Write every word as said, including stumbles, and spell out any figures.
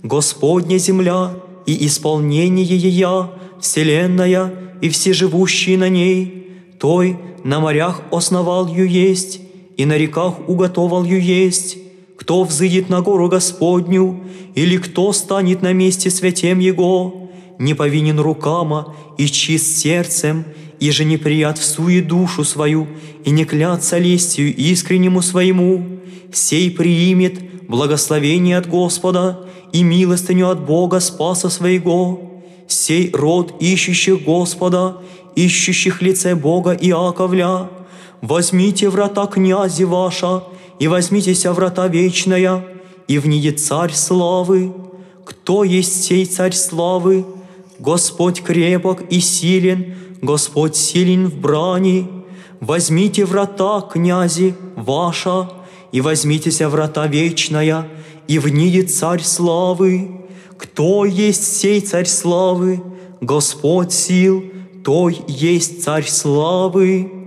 Господня земля и исполнение ея, вселенная и все живущие на ней, Той на морях основал ю есть, и на реках уготовал ю есть. Кто взыдет на гору Господню, или кто станет на месте святем Его, не повинен рукама и чист сердцем, и же не прият в суе душу свою, и не клятся лестью искреннему своему, сей приимет благословение от Господа и милостыню от Бога Спаса своего. Сей род ищущих Господа, ищущих лице Бога Иаковля. Возьмите врата князи ваша, и возьмитеся врата вечная, и внидет Царь славы. Кто есть сей Царь славы? Господь крепок и силен, Господь силен в брани. Возьмите врата князи ваша, и возьмитеся врата вечная, и внидет Царь славы. Кто есть сей Царь славы? Господь сил, Той есть Царь славы.